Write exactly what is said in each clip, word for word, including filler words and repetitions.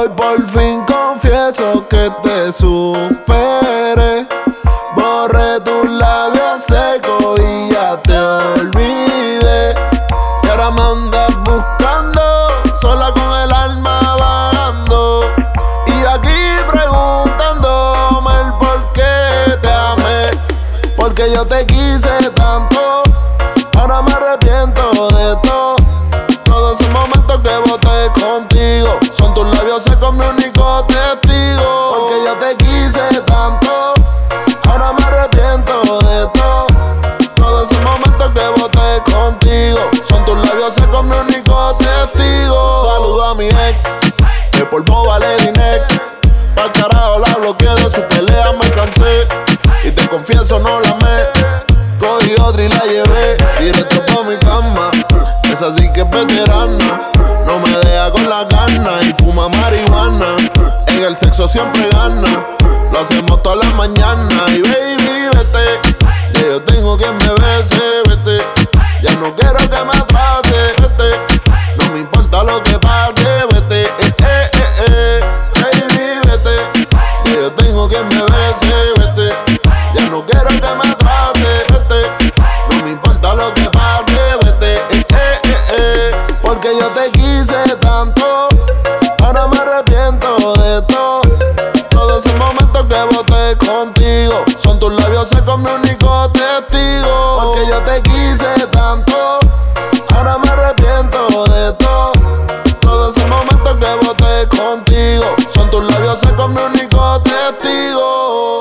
Hoy por fin confieso que te superé. Borré tus labios secos y ya te olvidé. Y ahora me andas buscando, sola con el alma vagando. Y aquí preguntándome el por qué te amé. Porque yo te quise tanto, ahora me arrepiento de todo. Todos esos momentos que boté contigo son tus labios secos mi único testigo. Porque yo te quise tanto, ahora me arrepiento de todo. Todos esos momentos que boté contigo son tus labios secos mi único testigo. Saludo a mi ex, que por boba le di next. Pa'l carajo la bloqueé, de su pelea me cansé. Y te confieso no la amé. Cogí otra y la llevé directo pa' mi cama. Esa sí que es veterana, no me deja con la gana y fuma marihuana. En el sexo siempre gana, lo hacemos todas las mañanas. Y baby, vete, ya yo tengo quien me bese, vete. Ya no quiero que me atrase, vete. No me importa lo que pase, vete, eh, eh, eh, eh. Baby, vete, ya yo tengo quien me bese, vete. Ya no quiero que me atrase, vete. No me importa lo que pase, vete, eh, eh, eh, eh. Porque yo te quise tanto, ahora me arrepiento de todo. Todos esos momentos que boté contigo son tus labios secos mi único testigo. Porque yo te quise tanto, ahora me arrepiento de todo. Todos esos momentos que boté contigo son tus labios secos mi único testigo.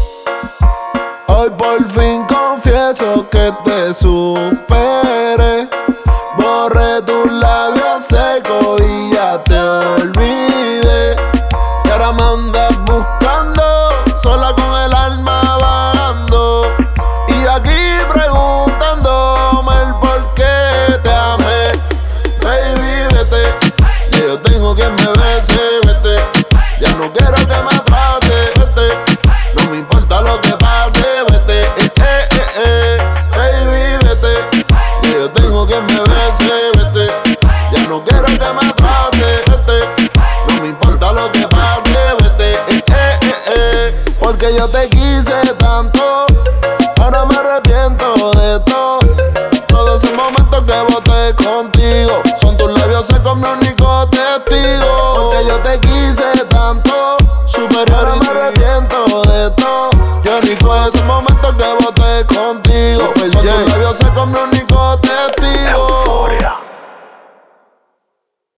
Hoy por fin confieso que te superé. Borré tus labios secos y ya te olvidé. Y ahora me andas buscando, sola con el alma vagando. Y aquí preguntándome el por qué te amé. Baby, vete, ya yo tengo quien me bese, vete. Ya no quiero que me atrase, vete. No me importa lo que pase, vete, eh, eh, eh, eh. Baby, vete, ya yo tengo quien me bese, vete. Ya no quiero que me atrase, vete. No me importa lo que pase, vete, eh, eh, eh, eh. Porque yo te quise tanto, ahora me arrepiento de todo. Todos esos momentos que boté contigo son tus labios secos mi único testigo.